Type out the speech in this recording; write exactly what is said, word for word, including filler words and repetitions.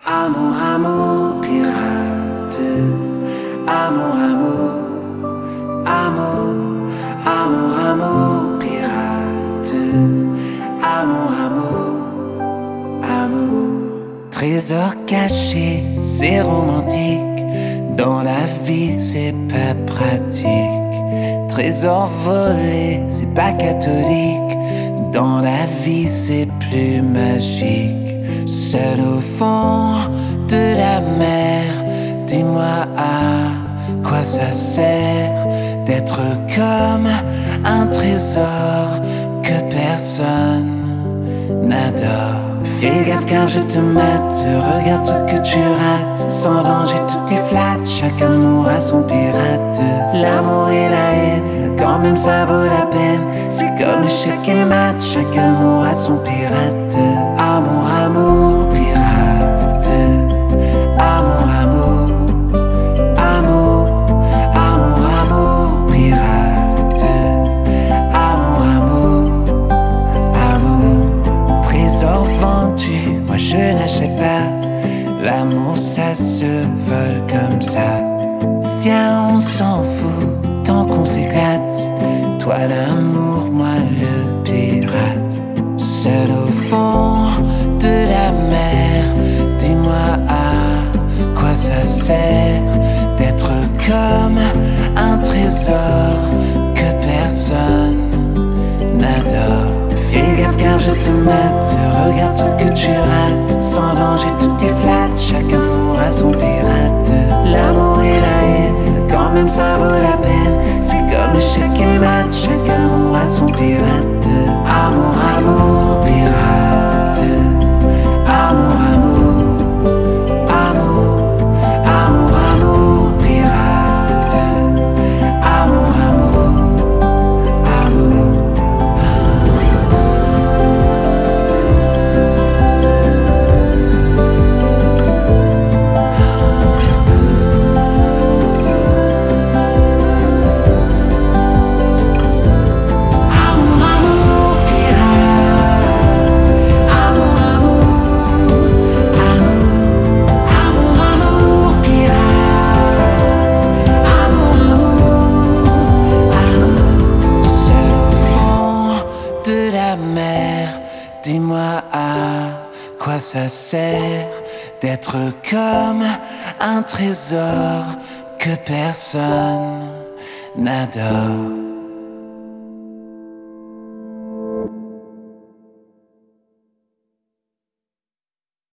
Amour, amour, pirate. Amour, amour, amour, amour, amour, pirate. Amour, amour, amour. Trésor caché, c'est romantique. Dans la vie, c'est pas pratique. Trésor volé, c'est pas catholique. Dans la vie, c'est plus magique. Seul au fond de la mer, dis-moi à quoi ça sert d'être comme un trésor que personne n'adore. Fais gaffe car je te mate, regarde ce que tu rates. Sans danger tout est flat, chaque amour a son pirate. L'amour et la haine, quand même ça vaut la peine. C'est comme l'échec et le match, chaque amour a son pirate. Amour, amour, pirate. Amour, amour, amour, amour, amour, pirate. Amour, amour, amour. Trésor vendu, moi je n'achète pas. L'amour ça se vole comme ça. Viens on s'en fout, tant qu'on s'éclate. Toi l'amour, moi le pirate. Seul au fond de la mer, dis-moi à quoi ça sert d'être comme un trésor que personne n'adore. Fais gaffe car je te mate, regarde ce que tu rates. Sans danger tout est flat, chaque amour a son pirate. L'amour et la haine, quand même ça vaut la peine. C'est comme l'échec et le match, chaque amour a son pirate. Amour, amour, pirate. Amour, amour, amour, amour, amour, pirate. Amour, amour, amour. Dis-moi à quoi ça sert d'être comme un trésor que personne n'adore.